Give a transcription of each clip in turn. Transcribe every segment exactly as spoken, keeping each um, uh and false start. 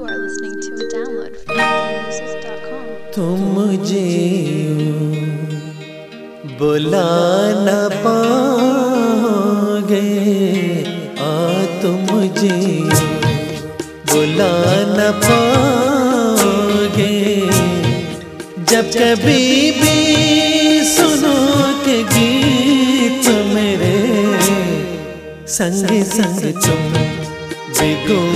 are listening to a download from afghan music dot com. तुम मुझे बुला न पाओगे, आ तुम मुझे बुला न पाओगे, जब कभी भी सुनोगे गीत मेरे संग संग तुम भी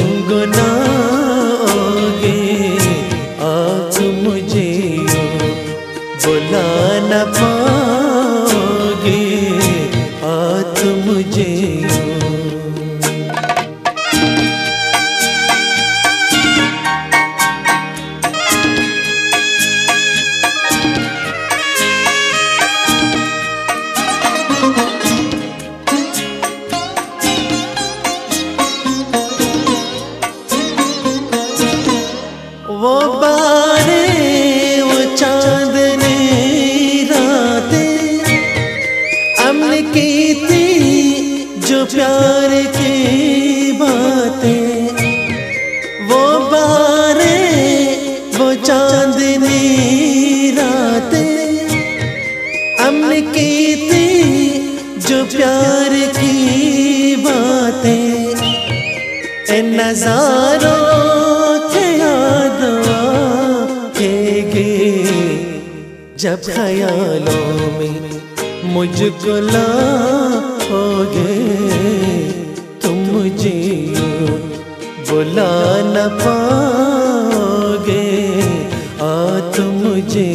गुनगुनाओगे। आ तुम मुझे बुला न पाओगे, आ तुम मुझे वो बारे वो चांदनी रातें हमने की थी जो प्यार की बातें, वो बारे वो चांदनी रातें हमने की थी जो प्यार की बातें, इन नजारों जब ख्यालों में मुझको लाओगे, तुम मुझे बुला न पाओगे, आ तुम मुझे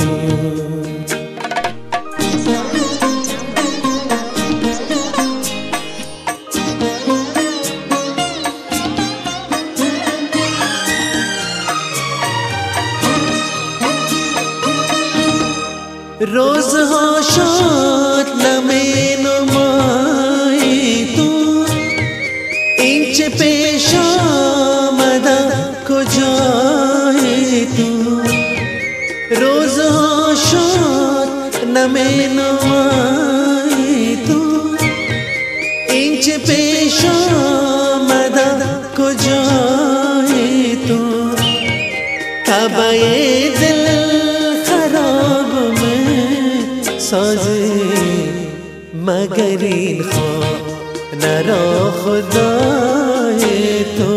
रोज होशात लमे नुमाई तू, इंच पेशा मदा को जाए तू, रोज होशात लमे नुमाई तू, इंच पेशा मदा को जाए तू, कब ये दिल साजे मगर इन खा न रो खुदाए तो,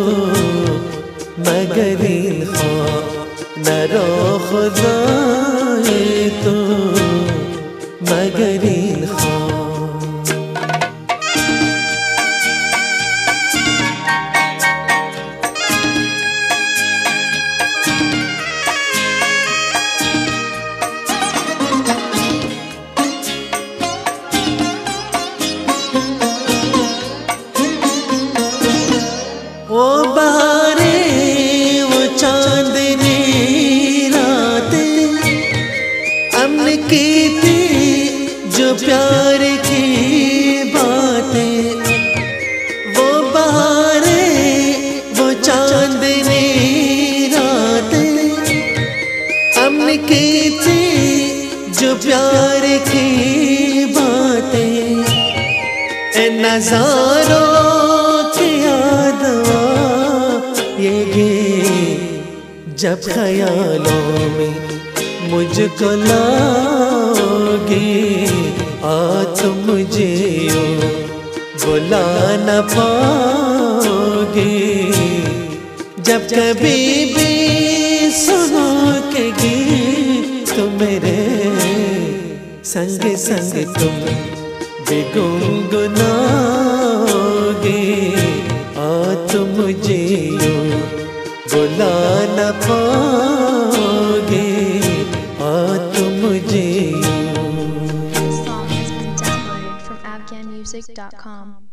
मगर इन खा न रो खुदाए तो, मगर इन खा वो बारे वो चांदनी रातें हमने की थी जो प्यार की बातें, वो बारे वो चांदनी रातें हमने की थी जो प्यार की बातें, नजारों की याद ये जब ख्यालों में मुझको लाओगे, आ तुम मुझे बुला न पाओगे, जब कभी भी सुनोगे गीत मेरे संग संग तुम भी गुनगुनाओगे। आ तुम मुझे बुला न पाओगे, आ तुम मुझे This song has been downloaded from afghan music dot com.